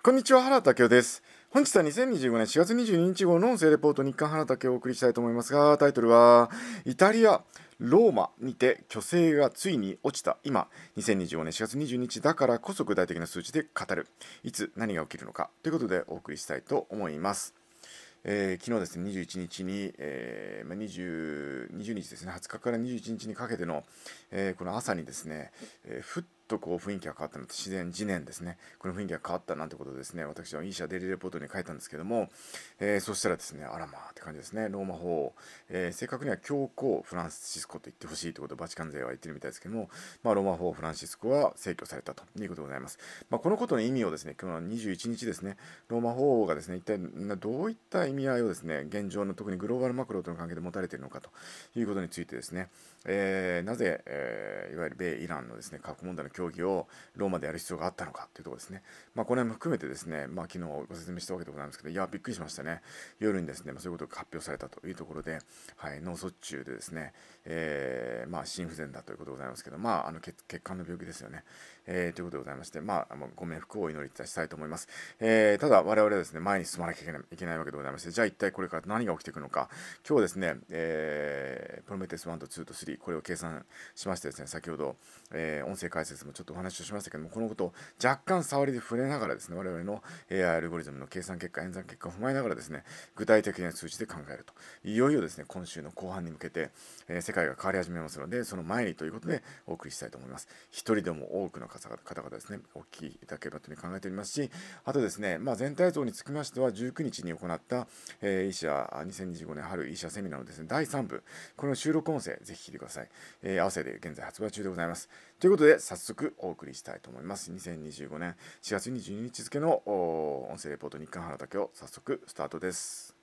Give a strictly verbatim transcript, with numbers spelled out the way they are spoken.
こんにちは、原武雄です。本日はにせんにじゅうごねんしがつにじゅうににち号の音声レポート日刊原武雄をお送りしたいと思いますが、タイトルは、イタリア、ローマにて虚勢がついに落ちた今、にせんにじゅうごねんしがつにじゅうににちだからこそ具体的な数値で語る。いつ何が起きるのかということでお送りしたいと思います。えー、昨日ですね、にじゅういちにちに、えーまあ、にじゅう、にじゅうにちですね、はつかからにじゅういちにちにかけての、えーこの朝にですね、えーふっとこう雰囲気が変わったのと自然、次年ですね、この雰囲気が変わったなんてことでですね、私はイーシャデイリーレポートに書いたんですけども、えーそしたらですね、あらまあって感じですね、ローマ法王、えー正確には教皇フランシスコと言ってほしいということをバチカン勢は言ってるみたいですけども、まあ、ローマ法王フランシスコは逝去されたということでございます。まあ、このことの意味をですね、今日のにじゅういちにちですね、ローマ法王がですね、一体どういった意味合いをですね、現状の特にグローバルマクロとの関係で持たれているのかということについてですね、えーなぜ、えーいわゆる米イランのですね、核問題の協議をローマでやる必要があったのかというところですね。まあ、これも含めてですね、まあ、昨日ご説明したわけでございますけど、いや、びっくりしましたね。夜にですね、まあ、そういうことが発表されたというところで、はい、脳卒中でですね、えーまあ、心不全だということでございますけど、まあ、あの血血管の病気ですよね。えーということでございまして、まあ、ご冥福をお祈りいたしたいと思います。えーただ、我々はですね、前に進まなきゃいけないいけないわけでございまして、じゃあ一体これから何が起きていくのか、今日ですね、えープロメテウスいちとにとさん、これを計算しましてですね、先ほど、えー音声解説もちょっとお話をしましたけども、このことを若干触りで触れながらですね、我々の エーアイ アイアルゴリズムの計算結果、演算結果を踏まえながらですね、具体的な数値で考えると。いよいよですね、今週の後半に向けて、えー世界が変わり始めますので、その前にということでお送りしたいと思います。一人でも多くの方々ですね、お聞きいただければというふうに考えておりますし、あとですね、まあ、全体像につきましては、じゅうくにちに行った、えー、医者、にせんにじゅうごねん春医者セミナーのですね、だいさんぶ、この収録音声、ぜひ聞いてください。えー、合わせて現在発売中でございます。ということで、早速お送りしたいと思います。にせんにじゅうごねんしがつにじゅうににち付の音声レポート日刊原武雄、早速スタートです。